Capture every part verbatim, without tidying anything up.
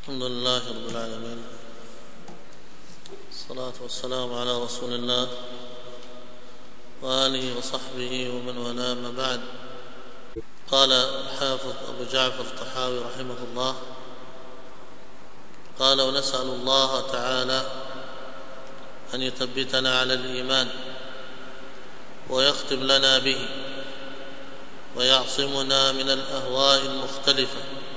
الحمد لله رب العالمين، الصلاة والسلام على رسول الله وآله وصحبه ومن والاه، ما بعد. قال الحافظ أبو جعفر الطحاوي رحمه الله، قال: ونسأل الله تعالى أن يثبتنا على الإيمان ويختم لنا به ويعصمنا من الأهواء المختلفة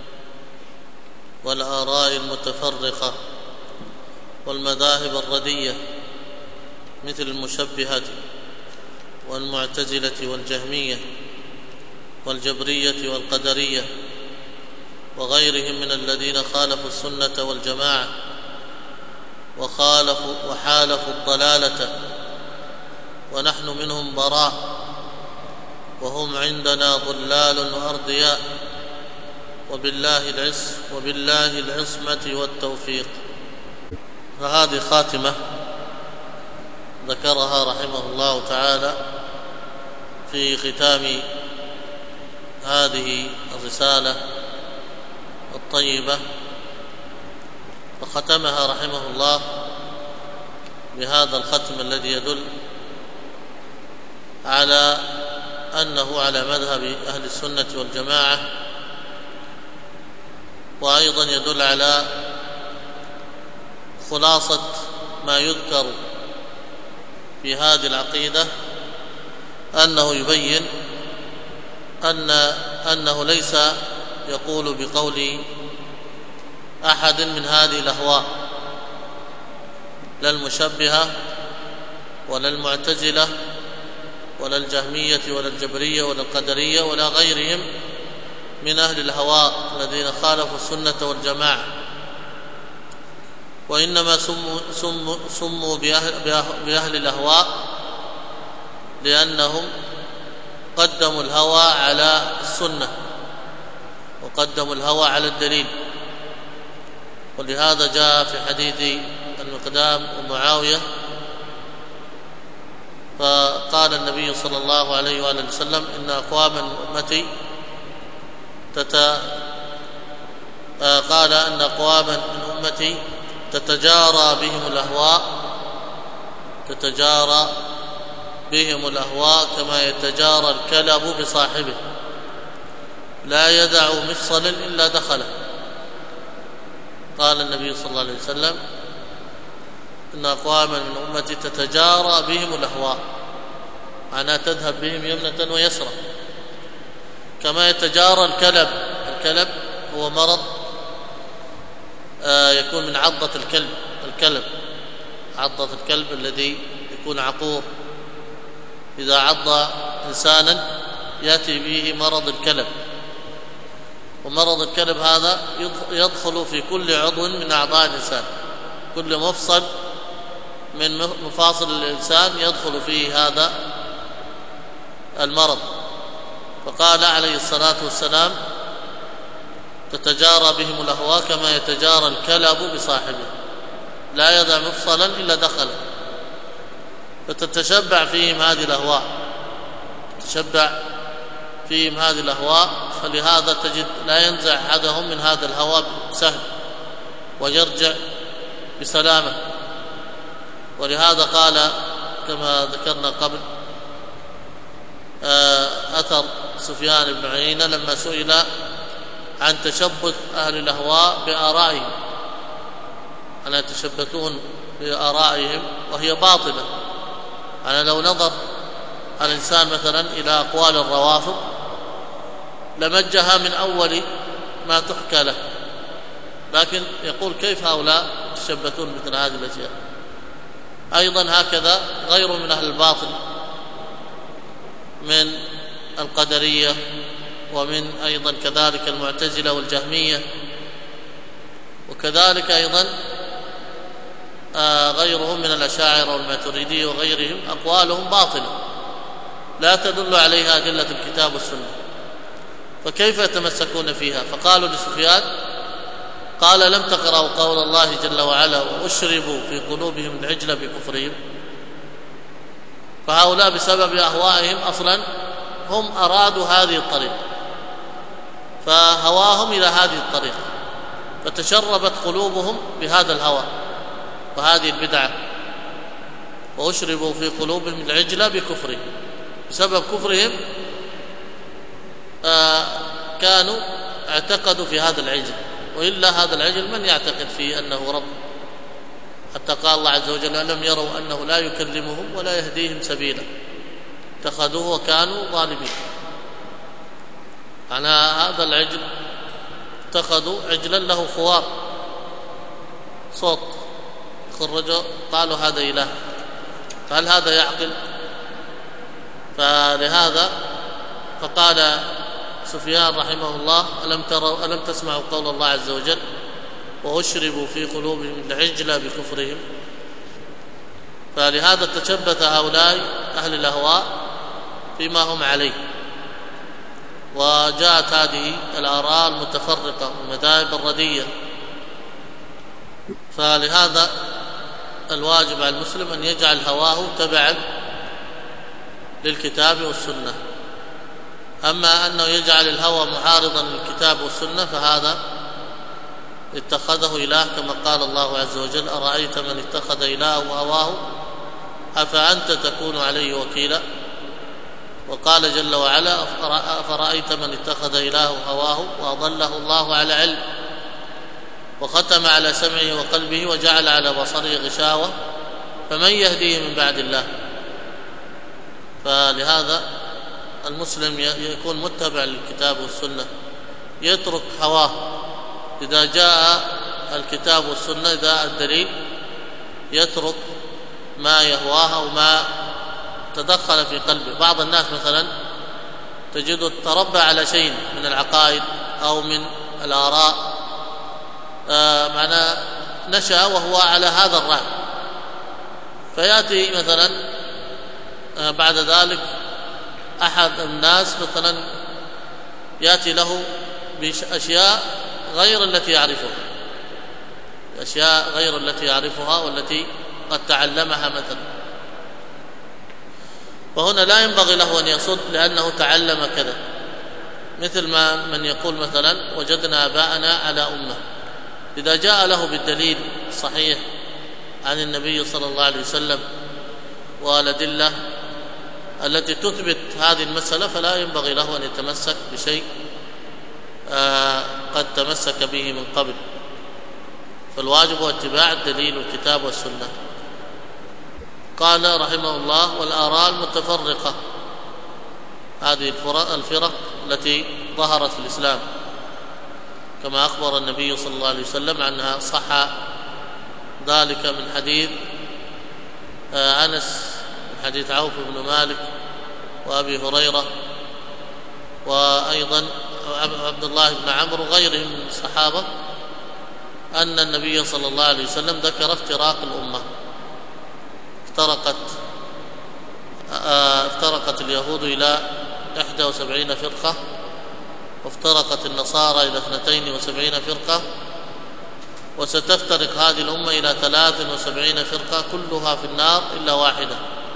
والآراء المتفرقة والمذاهب الردية مثل المشبهة والمعتزلة والجهمية والجبرية والقدرية وغيرهم من الذين خالفوا السنة والجماعة وخالفوا وحالفوا الضلالة، ونحن منهم براء، وهم عندنا ضلال وأرضياء، وبالله العص وبالله العصمة والتوفيق. فهذه خاتمة ذكرها رحمه الله تعالى في ختام هذه الرسالة الطيبة، وختمها رحمه الله بهذا الختم الذي يدل على أنه على مذهب أهل السنة والجماعة، وأيضا يدل على خلاصة ما يذكر في هذه العقيدة، أنه يبين أن أنه ليس يقول بقول أحد من هذه الأهواء، لا المشبهة ولا المعتزلة ولا الجهمية ولا الجبرية ولا القدرية ولا غيرهم من أهل الهواء الذين خالفوا السنة والجماعة، وإنما سموا, سموا, سموا بأهل, بأهل الأهواء لأنهم قدموا الهوى على السنة وقدموا الهوى على الدليل. ولهذا جاء في حديث المقدام ومعاوية، فقال النبي صلى الله عليه وآله وسلم: إن أقواما من أمتي تت... قال أن أقواما من أمتي تتجارى بهم الأهواء تتجارى بهم الأهواء كما يتجارى الكلب بصاحبه، لا يدع مفصلا إلا دخله. قال النبي صلى الله عليه وسلم: إن أقواما من أمتي تتجارى بهم الأهواء، معناها تذهب بهم يمنة ويسرى، كما يتجارى الكلب. الكلب هو مرض آه يكون من عضة الكلب الكلب عضة الكلب الذي يكون عقور، إذا عض إنسانا يأتي به مرض الكلب، ومرض الكلب هذا يدخل في كل عضو من أعضاء الإنسان، كل مفصل من مفاصل الإنسان يدخل فيه هذا المرض. فقال عليه الصلاة والسلام: تتجارى بهم الأهواء كما يتجارى الكلب بصاحبه، لا يدع مفصلا إلا دخله. فتتشبع فيهم هذه الأهواء تتشبع فيهم هذه الأهواء فلهذا تجد لا ينزع أحدهم من هذا الهوى سهل ويرجع بسلامة. ولهذا قال كما ذكرنا قبل أثر سفيان بن عيينة لما سئل عن تشبث أهل الأهواء بآرائهم، ألا يتشبثون بآرائهم وهي باطلة. أنا لو نظر الإنسان مثلا إلى أقوال الروافض لمجها من أول ما تحكى له، لكن يقول كيف هؤلاء يتشبثون مثل هذه الأشياء. أيضا هكذا غير من أهل الباطل من القدرية، ومن أيضا كذلك المعتزلة والجهمية، وكذلك أيضا غيرهم من الأشاعرة والماتريدية وغيرهم، أقوالهم باطلة لا تدل عليها أدلة الكتاب والسنة، فكيف يتمسكون فيها؟ فقالوا لسفيان: قال: لم تقرأوا قول الله جل وعلا: وأشربوا في قلوبهم العجل بكفرهم؟ فهؤلاء بسبب أهوائهم أصلا هم أرادوا هذه الطريقة، فهواهم إلى هذه الطريقة، فتشربت قلوبهم بهذا الهوى وهذه البدعة، وأشربوا في قلوبهم العجل بكفرهم، بسبب كفرهم آه كانوا اعتقدوا في هذا العجل، وإلا هذا العجل من يعتقد فيه أنه رب؟ حتى قال الله عز وجل: ألم يروا أنه لا يكلمهم ولا يهديهم سبيلا، اتخذوه وكانوا ظالمين. على هذا العجل اتخذوا عجلا له خوار صوت خرجوا، قالوا هذا إله، فهل هذا يعقل؟ فلهذا فقال سفيان رحمه الله: ألم تروا ألم تسمعوا قول الله عز وجل: وأشربوا في قلوبهم العجل بكفرهم. فلهذا تشبث هؤلاء أهل الأهواء فيما هم عليه، وجاءت هذه الآراء المتفرقة والمذاهب الردية. فلهذا الواجب على المسلم أن يجعل هواه تبعا للكتاب والسنة. أما أنه يجعل الهوى معارضا للكتاب والسنة فهذا اتخذه إله، كما قال الله عز وجل: أرأيت من اتخذ إلهه هواه أفأنت تكون عليه وكيلا. وقال جل وعلا: أفرأيت من اتخذ إلهه هواه وأضله الله على علم وختم على سمعه وقلبه وجعل على بصره غشاوة فمن يهديه من بعد الله. فلهذا المسلم يكون متبع للكتاب والسنة، يترك هواه إذا جاء الكتاب والسنة، إذا الدليل يترك ما يهواه أو ما تدخل في قلبه. بعض الناس مثلا تجد تربى على شيء من العقائد أو من الآراء، آه معناه نشأ وهو على هذا الرأي، فيأتي مثلا آه بعد ذلك أحد الناس مثلا يأتي له بأشياء غير التي يعرفها، أشياء غير التي يعرفها والتي قد تعلمها مثلا، وهنا لا ينبغي له أن يصد لأنه تعلم كذا. مثل ما من يقول مثلا: وجدنا آباءنا على أمة، إذا جاء له بالدليل الصحيح عن النبي صلى الله عليه وسلم والأدلة التي تثبت هذه المسألة فلا ينبغي له أن يتمسك بشيء آه قد تمسك به من قبل. فالواجب هو اتباع الدليل والكتاب والسنة. قال رحمه الله: والآراء المتفرقة، هذه الفرق التي ظهرت في الإسلام كما أخبر النبي صلى الله عليه وسلم عنها، صح ذلك من حديث آه أنس، من حديث عوف بن مالك وأبي هريرة وأيضا عبد الله بن عمرو وغيرهم من الصحابة، أن النبي صلى الله عليه وسلم ذكر افتراق الأمة. افترقت افترقت اليهود إلى إحدى وسبعين فرقة، وافترقت النصارى إلى اثنتين وسبعين فرقة، وستفترق هذه الأمة إلى ثلاث وسبعين فرقة كلها في النار إلا واحدة،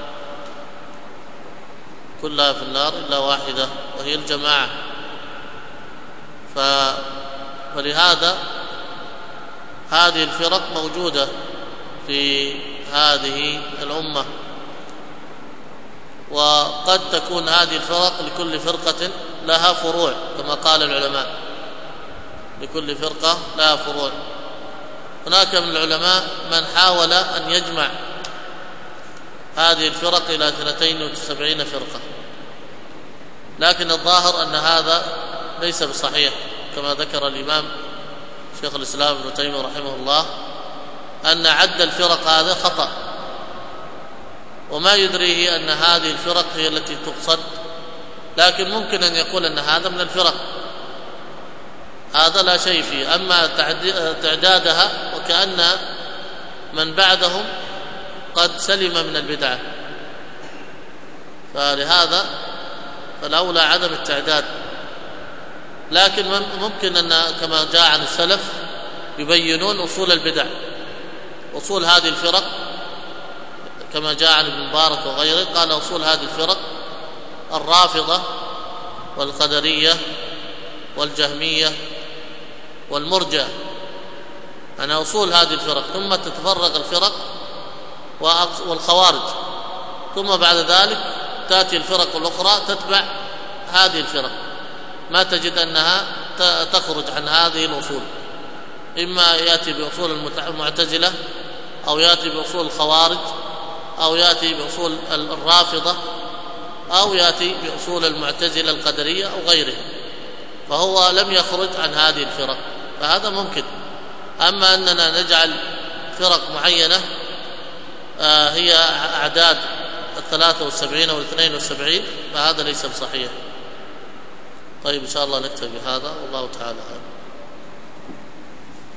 كلها في النار إلا واحدة وهي الجماعة. ف... ولهذا هذه الفرق موجودة في هذه الأمة، وقد تكون هذه الفرق لكل فرقة لها فروع كما قال العلماء، لكل فرقة لها فروع. هناك من العلماء من حاول أن يجمع هذه الفرق إلى اثنتين وسبعين فرقة، لكن الظاهر أن هذا ليس بصحيح، كما ذكر الإمام شيخ الإسلام ابن تيمية رحمه الله أن عد الفرق هذا خطأ، وما يدريه أن هذه الفرق هي التي تقصد، لكن ممكن أن يقول أن هذا من الفرق، هذا لا شيء فيه. أما تعدادها وكأن من بعدهم قد سلم من البدعة، فلهذا فالأولى عدم التعداد. لكن ممكن أن كما جاء عن السلف يبينون أصول البدع، أصول هذه الفرق، كما جاء عن ابن مبارك وغيره قال: أصول هذه الفرق الرافضة والقدرية والجهمية والمرجئة، أنا أصول هذه الفرق، ثم تتفرق الفرق والخوارج، ثم بعد ذلك تأتي الفرق الأخرى تتبع هذه الفرق، ما تجد أنها تخرج عن هذه الأصول، إما يأتي بأصول المعتزلة أو يأتي بأصول الخوارج أو يأتي بأصول الرافضة أو يأتي بأصول المعتزلة القدرية أو غيرها، فهو لم يخرج عن هذه الفرق، فهذا ممكن. أما أننا نجعل فرق معينة هي أعداد الثلاثة والسبعين أو الاثنين والسبعين، فهذا ليس بصحيح. طيب إن شاء الله نكتفي بهذا، والله تعالى أعلم.